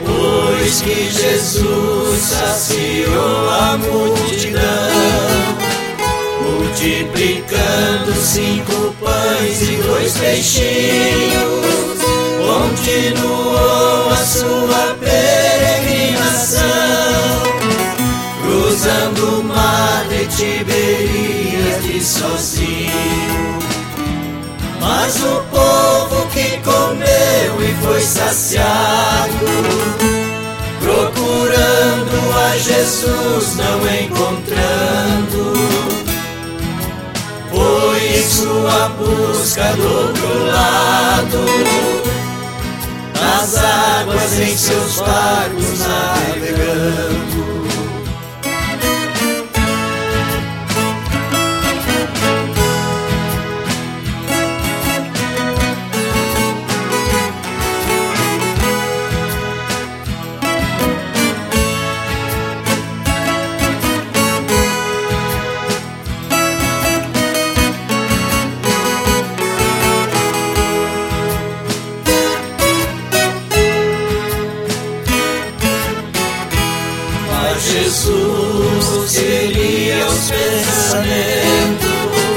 Pois que Jesus saciou a multidão, multiplicando 5 pães e 2 peixinhos, continuou a sua peregrinação, cruzando o mar de Tiberíades sozinho. Mas o povo que comeu e foi saciado, procurando a Jesus não encontrando, foi em sua busca do outro lado, nas águas em seus barcos navegando. Jesus queria os pensamentos,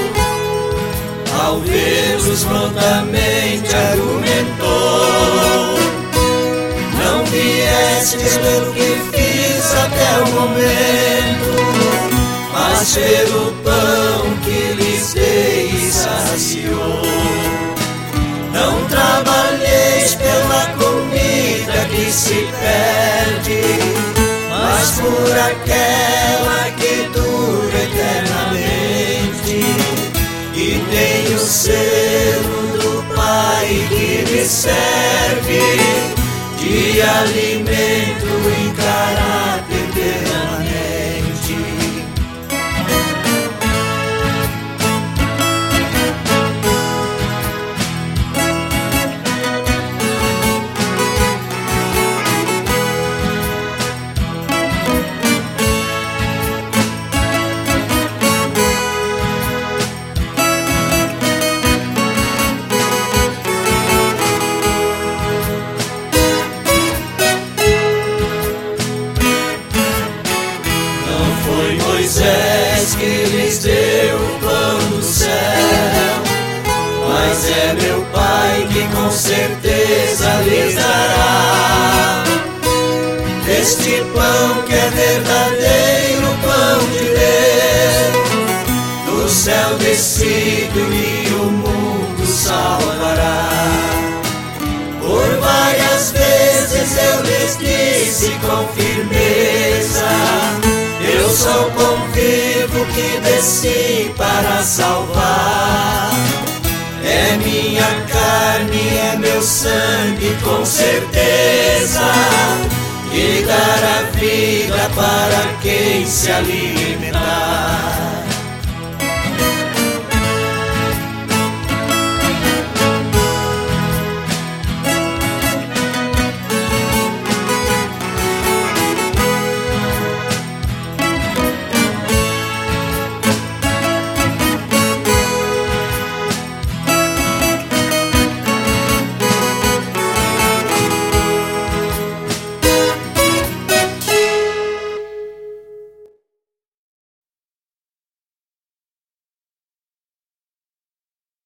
ao vê-los prontamente argumentou: não viestes pelo que fiz até o momento, mas pelo pão que lhes dei e saciou. Não trabalheis pela comida que se perde, mas por aquela que dura eternamente, e tem o selo do Pai que lhe serve de alimento em caráter permanente. Foi Moisés que lhes deu o pão do céu, mas é meu Pai que com certeza lhes dará este pão que é verdadeiro pão de Deus, do céu descido e o mundo salvará. Por várias vezes eu lhes disse com firmeza: eu sou o pão vivo que desci para salvar. É minha carne, é meu sangue, com certeza, e dar a vida para quem se alimentar.